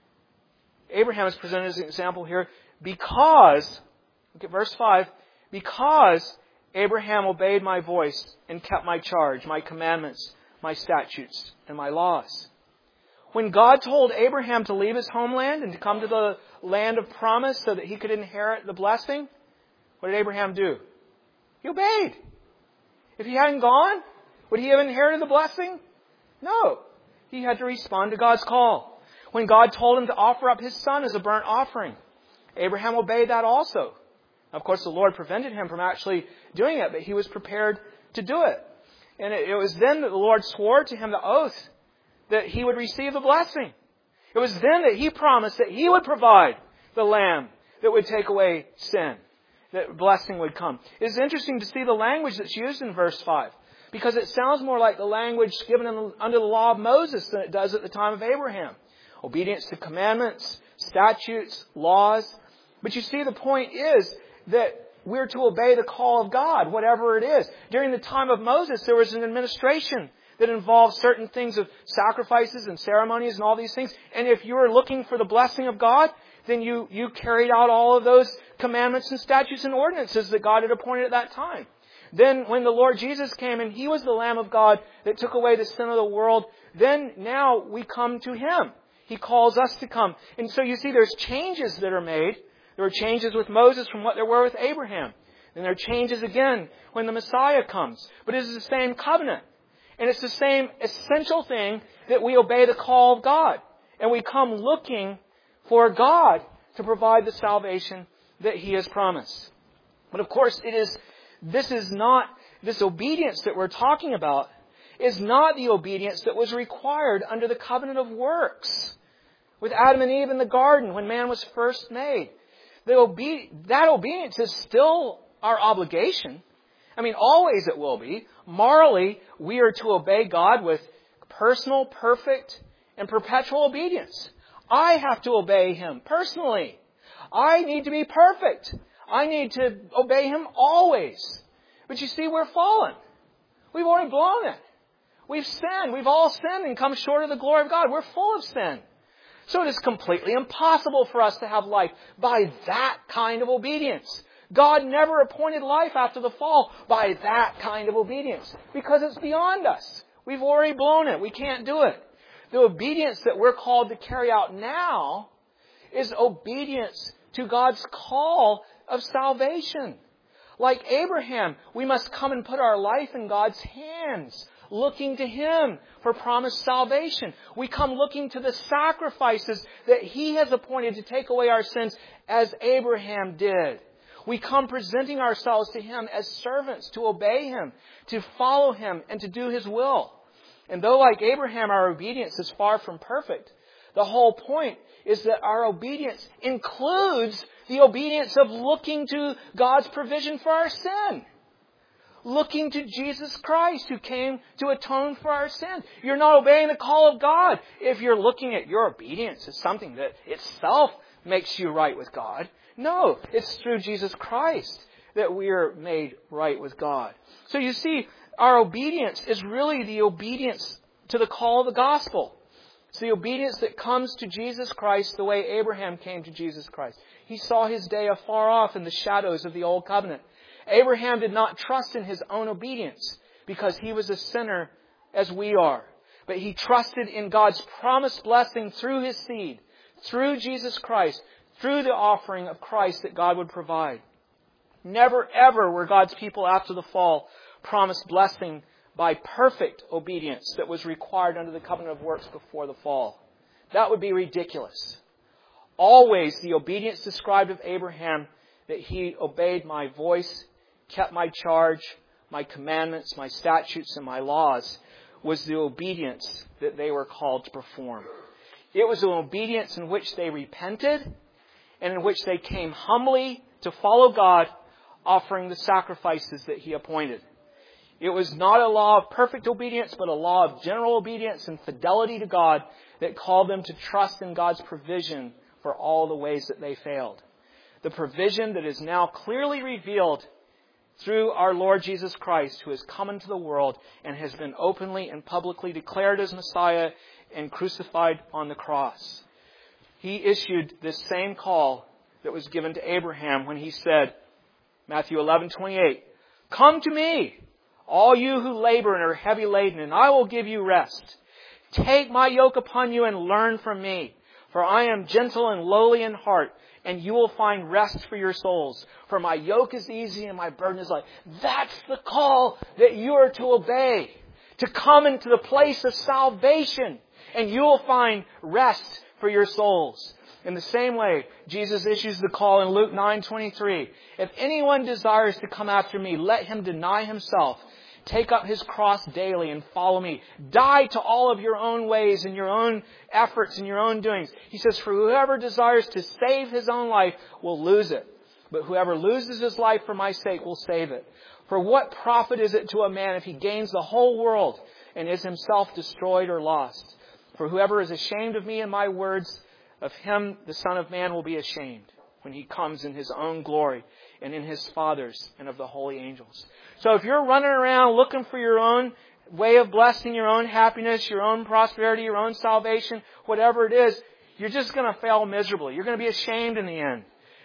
Abraham is presented as an example here because, look at verse five, because Abraham obeyed my voice and kept my charge, my commandments, my statutes, and my laws. When God told Abraham to leave his homeland and to come to the land of promise so that he could inherit the blessing, what did Abraham do? He obeyed. If he hadn't gone, would he have inherited the blessing? No. He had to respond to God's call. When God told him to offer up his son as a burnt offering, Abraham obeyed that also. Of course, the Lord prevented him from actually doing it, but he was prepared to do it. And it was then that the Lord swore to him the oath that he would receive the blessing. It was then that He promised that He would provide the lamb that would take away sin, that blessing would come. It's interesting to see the language that's used in verse five, because it sounds more like the language given in the, under the law of Moses than it does at the time of Abraham. Obedience to commandments, statutes, laws. But you see, the point is that we're to obey the call of God, whatever it is. During the time of Moses, there was an administration that involved certain things of sacrifices and ceremonies and all these things. And if you were looking for the blessing of God, then you, you carried out all of those commandments and statutes and ordinances that God had appointed at that time. Then when the Lord Jesus came and He was the Lamb of God that took away the sin of the world, then now we come to Him. He calls us to come. And so you see there's changes that are made. There were changes with Moses from what there were with Abraham. And there are changes again when the Messiah comes. But it is the same covenant. And it's the same essential thing that we obey the call of God. And we come looking for God to provide the salvation that He has promised. But of course, it is, this is not, this obedience that we're talking about is not the obedience that was required under the covenant of works with Adam and Eve in the garden when man was first made. The obe- that obedience is still our obligation. I mean, always it will be. Morally, we are to obey God with personal, perfect, and perpetual obedience. I have to obey Him personally. I need to be perfect. I need to obey Him always. But you see, we're fallen. We've already blown it. We've sinned. We've all sinned and come short of the glory of God. We're full of sin. So it is completely impossible for us to have life by that kind of obedience. God never appointed life after the fall by that kind of obedience because it's beyond us. We've already blown it. We can't do it. The obedience that we're called to carry out now is obedience to God's call of salvation. Like Abraham, we must come and put our life in God's hands, looking to Him for promised salvation. We come looking to the sacrifices that He has appointed to take away our sins as Abraham did. We come presenting ourselves to Him as servants to obey Him, to follow Him, and to do His will. And though like Abraham our obedience is far from perfect, the whole point is that our obedience includes the obedience of looking to God's provision for our sin. Looking to Jesus Christ who came to atone for our sin. You're not obeying the call of God if you're looking at your obedience as something that itself makes you right with God. No, it's through Jesus Christ that we are made right with God. So you see, our obedience is really the obedience to the call of the gospel. It's the obedience that comes to Jesus Christ the way Abraham came to Jesus Christ. He saw his day afar off in the shadows of the old covenant. Abraham did not trust in his own obedience because he was a sinner as we are. But he trusted in God's promised blessing through His seed, through Jesus Christ, through the offering of Christ that God would provide. Never ever were God's people after the fall promised blessing by perfect obedience that was required under the covenant of works before the fall. That would be ridiculous. Always the obedience described of Abraham, that he obeyed my voice, kept my charge, my commandments, my statutes, and my laws, was the obedience that they were called to perform. It was an obedience in which they repented and in which they came humbly to follow God, offering the sacrifices that He appointed. It was not a law of perfect obedience, but a law of general obedience and fidelity to God that called them to trust in God's provision for all the ways that they failed. The provision that is now clearly revealed through our Lord Jesus Christ, who has come into the world and has been openly and publicly declared as Messiah and crucified on the cross. He issued this same call that was given to Abraham when He said, Matthew eleven twenty-eight, "Come to me, all you who labor and are heavy laden, and I will give you rest. Take my yoke upon you and learn from me, for I am gentle and lowly in heart, and you will find rest for your souls. For my yoke is easy and my burden is light." That's the call that you are to obey, to come into the place of salvation, and you will find rest for your souls. In the same way, Jesus issues the call in Luke nine twenty-three. "If anyone desires to come after me, let him deny himself, take up his cross daily and follow me. Die to all of your own ways and your own efforts and your own doings." He says, "For whoever desires to save his own life will lose it. But whoever loses his life for my sake will save it. For what profit is it to a man if he gains the whole world and is himself destroyed or lost? For whoever is ashamed of me and my words, of him the Son of Man will be ashamed when He comes in His own glory and in His Father's and of the holy angels." So if you're running around looking for your own way of blessing, your own happiness, your own prosperity, your own salvation, whatever it is, you're just going to fail miserably. You're going to be ashamed in the end.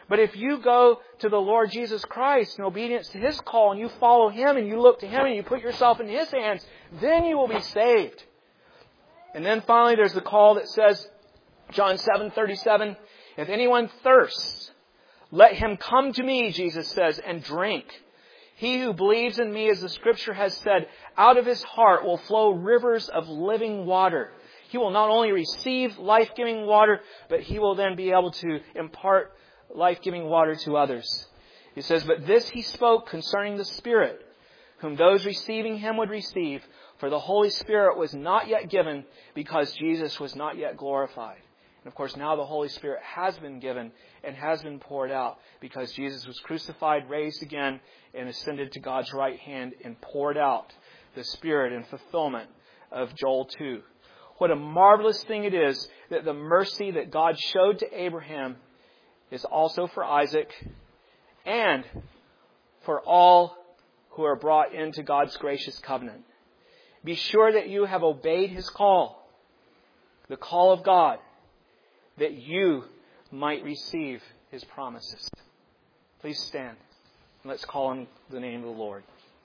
But if you go to the Lord Jesus Christ in obedience to His call and you follow Him and you look to Him and you put yourself in His hands, then you will be saved. And then finally there's the call that says, John seven thirty-seven, if anyone thirsts, let him come to me, Jesus says, and drink. He who believes in me, as the Scripture has said, out of his heart will flow rivers of living water. He will not only receive life-giving water, but he will then be able to impart life-giving water to others. He says, but this he spoke concerning the Spirit, whom those receiving him would receive, for the Holy Spirit was not yet given because Jesus was not yet glorified. And of course, now the Holy Spirit has been given and has been poured out because Jesus was crucified, raised again, and ascended to God's right hand and poured out the Spirit in fulfillment of Joel two. What a marvelous thing it is that the mercy that God showed to Abraham is also for Isaac and for all who are brought into God's gracious covenant. Be sure that you have obeyed His call, the call of God, that you might receive His promises. Please stand. Let's call on the name of the Lord.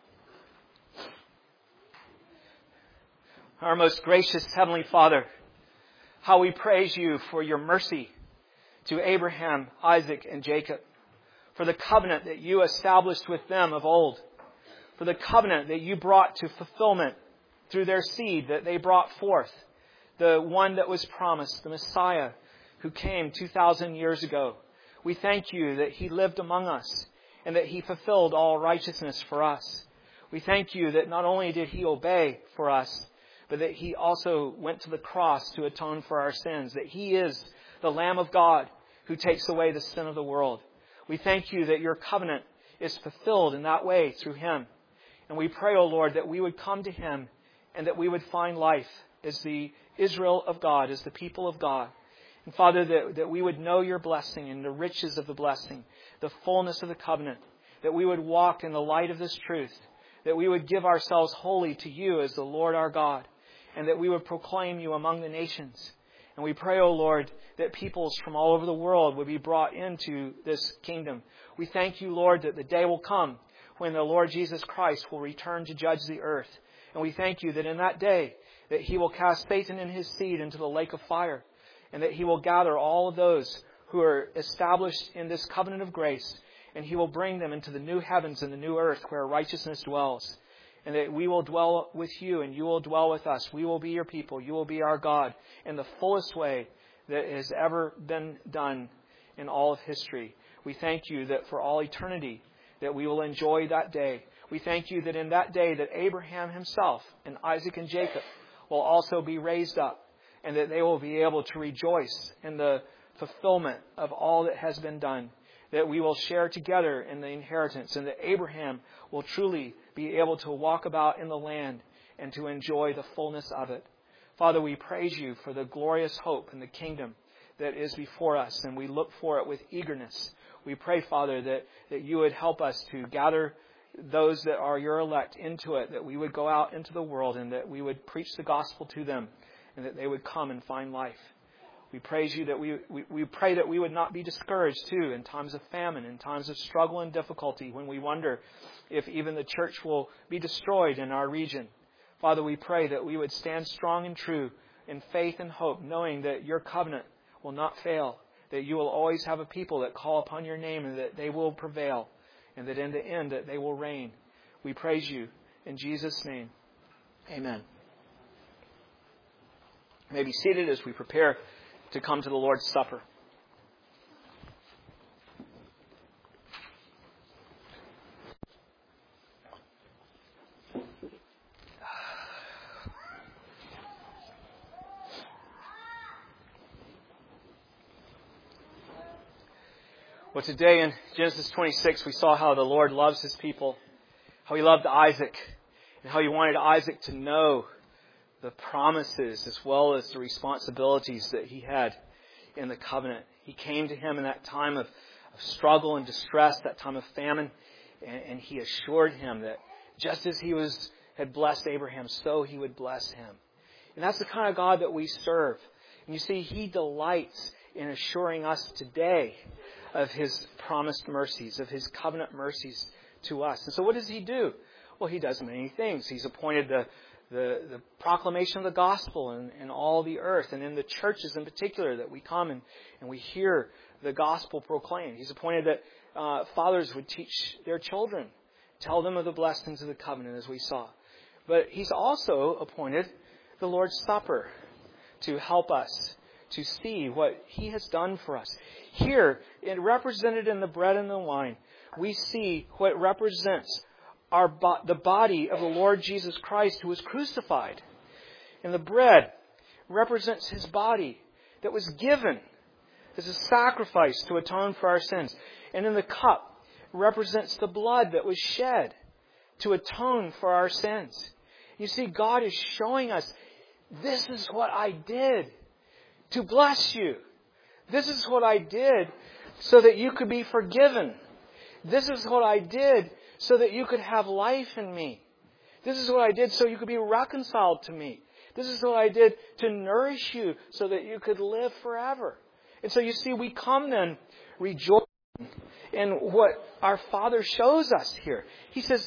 Our most gracious Heavenly Father, how we praise You for Your mercy to Abraham, Isaac, and Jacob, for the covenant that You established with them of old, for the covenant that You brought to fulfillment through their seed that they brought forth, the one that was promised, the Messiah who came two thousand years ago. We thank You that He lived among us and that He fulfilled all righteousness for us. We thank You that not only did He obey for us, but that He also went to the cross to atone for our sins, that He is the Lamb of God who takes away the sin of the world. We thank You that Your covenant is fulfilled in that way through Him. And we pray, O Lord, that we would come to Him and that we would find life as the Israel of God, as the people of God. And Father, that, that we would know Your blessing and the riches of the blessing, the fullness of the covenant, that we would walk in the light of this truth, that we would give ourselves wholly to You as the Lord our God, and that we would proclaim You among the nations. And we pray, O Lord, that peoples from all over the world would be brought into this kingdom. We thank You, Lord, that the day will come when the Lord Jesus Christ will return to judge the earth. And we thank You that in that day that He will cast Satan and his seed into the lake of fire, and that He will gather all of those who are established in this covenant of grace, and He will bring them into the new heavens and the new earth where righteousness dwells. And that we will dwell with You and You will dwell with us. We will be Your people. You will be our God in the fullest way that has ever been done in all of history. We thank You that for all eternity that we will enjoy that day. We thank You that in that day that Abraham himself and Isaac and Jacob will also be raised up, and that they will be able to rejoice in the fulfillment of all that has been done. That we will share together in the inheritance, and that Abraham will truly be able to walk about in the land and to enjoy the fullness of it. Father, we praise You for the glorious hope and the kingdom that is before us, and we look for it with eagerness. We pray, Father, that, that You would help us to gather those that are Your elect into it, that we would go out into the world and that we would preach the gospel to them, and that they would come and find life. We praise You that we, we, we pray that we would not be discouraged too in times of famine, in times of struggle and difficulty, when we wonder if even the church will be destroyed in our region. Father, we pray that we would stand strong and true in faith and hope, knowing that Your covenant will not fail, that You will always have a people that call upon Your name and that they will prevail, and that in the end that they will reign. We praise You in Jesus' name. Amen. You may be seated as we prepare to come to the Lord's Supper. Well, today in Genesis twenty-six, we saw how the Lord loves His people, how He loved Isaac, and how He wanted Isaac to know the promises as well as the responsibilities that he had in the covenant. He came to him in that time of, of struggle and distress, that time of famine, and, and He assured him that just as He was had blessed Abraham, so He would bless him. And that's the kind of God that we serve. And you see, He delights in assuring us today of His promised mercies, of His covenant mercies to us. And so what does He do? Well, He does many things. He's appointed the The, the proclamation of the gospel in, in all the earth, and in the churches in particular, that we come and, and we hear the gospel proclaimed. He's appointed that uh, fathers would teach their children, tell them of the blessings of the covenant, as we saw. But He's also appointed the Lord's Supper to help us to see what He has done for us. Here, it represented in the bread and the wine, we see what represents Our bo- the body of the Lord Jesus Christ, who was crucified. And the bread represents His body that was given as a sacrifice to atone for our sins. And in the cup represents the blood that was shed to atone for our sins. You see, God is showing us, this is what I did to bless you. This is what I did so that you could be forgiven. This is what I did so that you could have life in me. This is what I did so you could be reconciled to me. This is what I did to nourish you so that you could live forever. And so you see, we come then rejoicing in what our Father shows us here. He says,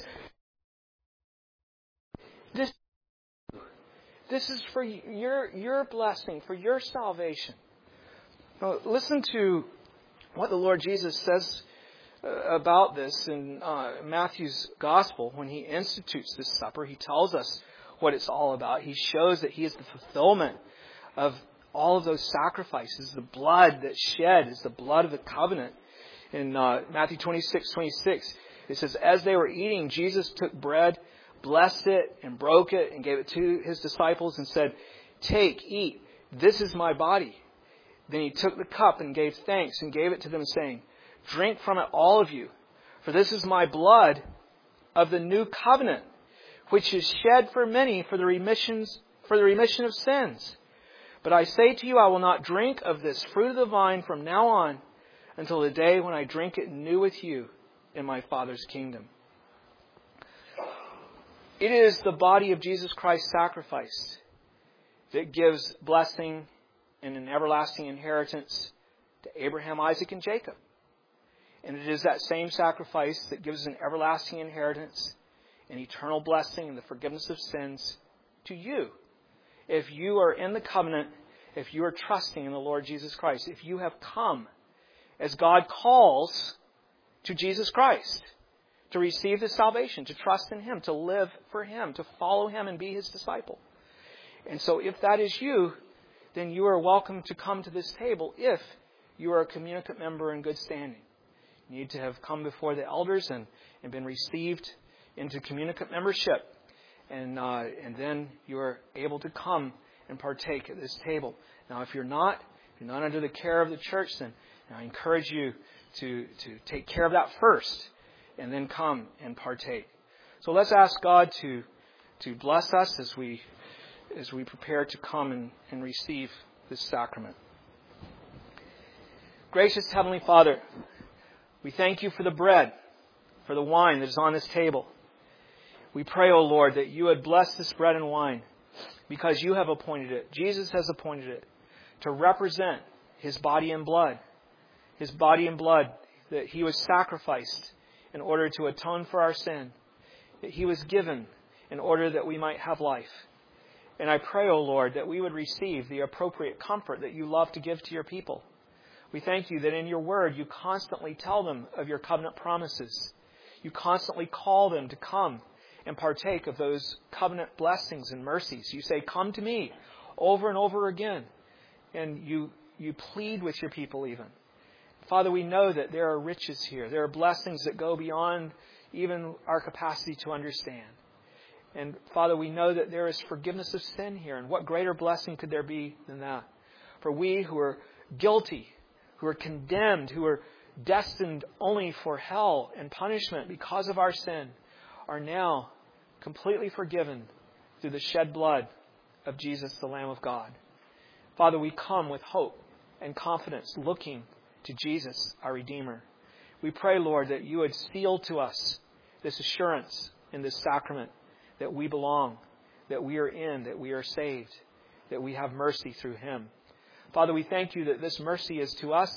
this, this is for your, your blessing, for your salvation. Now, listen to what the Lord Jesus says about this in uh, Matthew's Gospel. When He institutes this supper, He tells us what it's all about. He shows that He is the fulfillment of all of those sacrifices. The blood that's shed is the blood of the covenant. In uh, Matthew twenty-six twenty-six, it says, as they were eating, Jesus took bread, blessed it, and broke it, and gave it to His disciples and said, take, eat, this is my body. Then He took the cup and gave thanks and gave it to them, saying, drink from it, all of you, for this is my blood of the new covenant, which is shed for many for the remissions for the remission of sins. But I say to you, I will not drink of this fruit of the vine from now on until the day when I drink it new with you in my Father's kingdom. It is the body of Jesus Christ's sacrifice that gives blessing and an everlasting inheritance to Abraham, Isaac, and Jacob. And it is that same sacrifice that gives an everlasting inheritance, an eternal blessing, and the forgiveness of sins to you. If you are in the covenant, if you are trusting in the Lord Jesus Christ, if you have come as God calls to Jesus Christ, to receive His salvation, to trust in Him, to live for Him, to follow Him and be His disciple. And so if that is you, then you are welcome to come to this table if you are a communicant member in good standing. You need to have come before the elders and, and been received into communicant membership. And uh, and then you are able to come and partake at this table. Now, if you're not, if you're not under the care of the church, then I encourage you to, to take care of that first and then come and partake. So let's ask God to to bless us as we as we prepare to come and, and receive this sacrament. Gracious Heavenly Father, we thank You for the bread, for the wine that is on this table. We pray, O Lord, that You would bless this bread and wine because You have appointed it. Jesus has appointed it to represent His body and blood. His body and blood, that He was sacrificed in order to atone for our sin. That He was given in order that we might have life. And I pray, O Lord, that we would receive the appropriate comfort that You love to give to Your people. We thank You that in Your word You constantly tell them of Your covenant promises. You constantly call them to come and partake of those covenant blessings and mercies. You say, come to me over and over again. And you, you plead with Your people even. Father, we know that there are riches here. There are blessings that go beyond even our capacity to understand. And Father, we know that there is forgiveness of sin here. And what greater blessing could there be than that? For we who are guilty, who are condemned, who are destined only for hell and punishment because of our sin, are now completely forgiven through the shed blood of Jesus, the Lamb of God. Father, we come with hope and confidence, looking to Jesus, our Redeemer. We pray, Lord, that You would seal to us this assurance in this sacrament that we belong, that we are in, that we are saved, that we have mercy through Him. Father, we thank You that this mercy is to us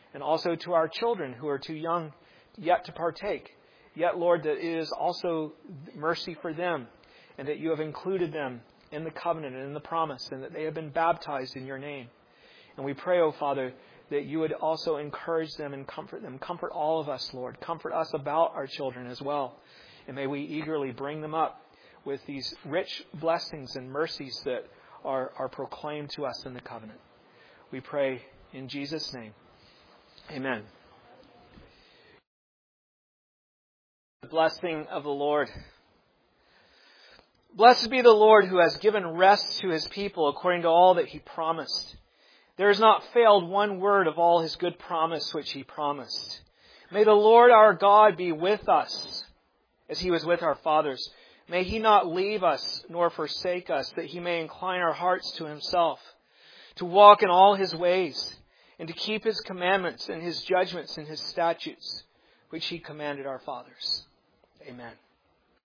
and also to our children who are too young yet to partake. Yet, Lord, that it is also mercy for them, and that you have included them in the covenant and in the promise, and that they have been baptized in your name. And we pray, O Father, that you would also encourage them and comfort them. Comfort all of us, Lord. Comfort us about our children as well. And may we eagerly bring them up with these rich blessings and mercies that are, are proclaimed to us in the covenant. We pray in Jesus' name. Amen. The blessing of the Lord. Blessed be the Lord who has given rest to his people according to all that he promised. There has not failed one word of all his good promise which he promised. May the Lord our God be with us as he was with our fathers. May he not leave us nor forsake us, that he may incline our hearts to himself, to walk in all his ways, and to keep his commandments and his judgments and his statutes, which he commanded our fathers. Amen.